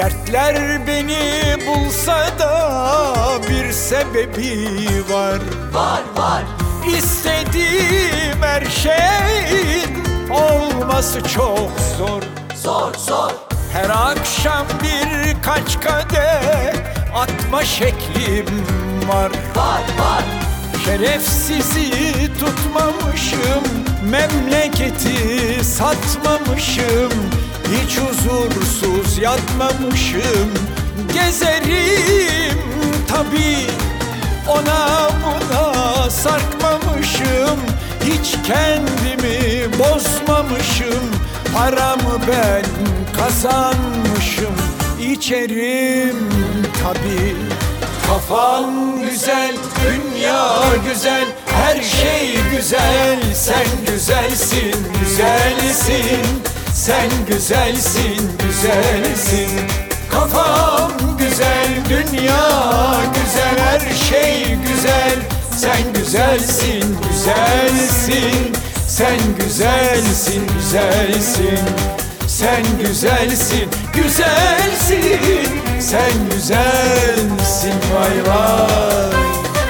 Dertler beni bulsa da bir sebebi var. Var var. İstediğim her şeyin olması çok zor. Zor zor. Her akşam birkaç kadeh atma şeklim var. Var var. Şerefsizi tutmamışım, memleketi satmamışım, hiç huzursuz yatmamışım. Gezerim tabii, ona buna sarkmamışım, hiç kendimi bozmamışım. Paramı ben kazanmışım, içerim tabii. Kafam güzel, dünya güzel, her şey güzel. Sen güzelsin, güzelsin. Sen güzelsin, güzelsin. Kafam güzel, dünya güzel, her şey güzel. Sen güzelsin, güzelsin. Sen güzelsin, güzelsin. Sen güzelsin, güzelsin. Sen güzelsin, vay vay.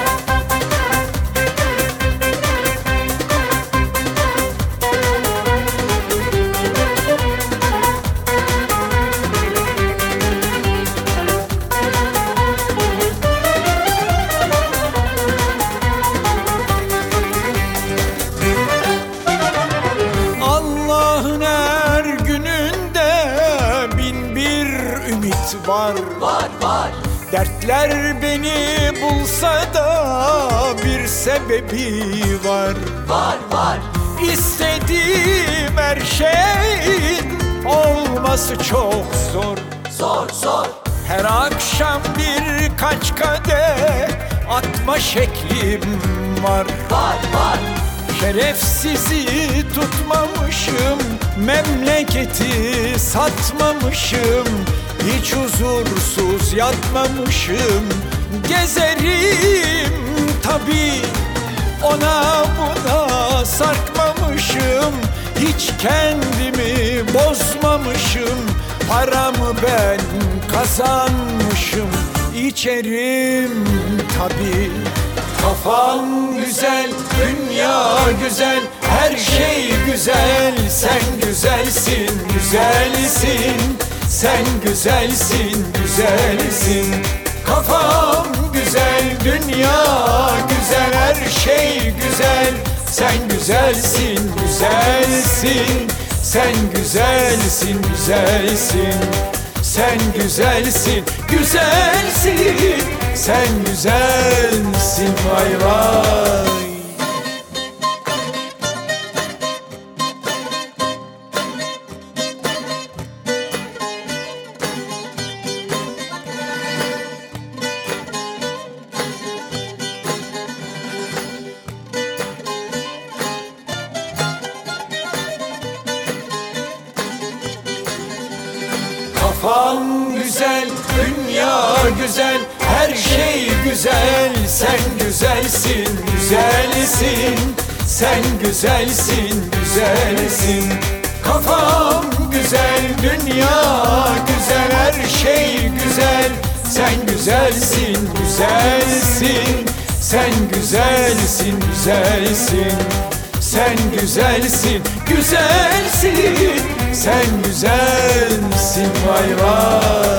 Allah'ın her gününde bin bir ümit var. Var var. Dertler beni bulsa da bir sebebi var. Var var. İstediğim her şeyin olması çok zor. Zor zor. Her akşam birkaç kadeh atma şeklim var. Var var. Şerefsizi tutmamışım, memleketi satmamışım, hiç huzursuz yatmamışım. Gezerim tabii, ona buna sarkmamışım, hiç kendimi bozmamışım. Paramı ben kazanmışım, içerim tabii. Kafam güzel, dünya güzel, her şey güzel. Sen güzelsin, güzelsin. Sen güzelsin, güzelsin. Kafam güzel, dünya güzel, her şey güzel. Sen güzelsin, güzelsin. Sen güzelsin, güzelsin. Sen güzelsin, güzelsin. Sen güzelsin, vay vay. Kafam güzel, dünya güzel, her şey güzel. Sen güzelsin, güzelsin. Sen güzelsin, güzelsin. Kafam güzel, dünya güzel, her şey güzel. Sen güzelsin, güzelsin. Sen güzelsin, güzelsin. Sen güzelsin, güzelsin. Sen güzelsin, vay vay.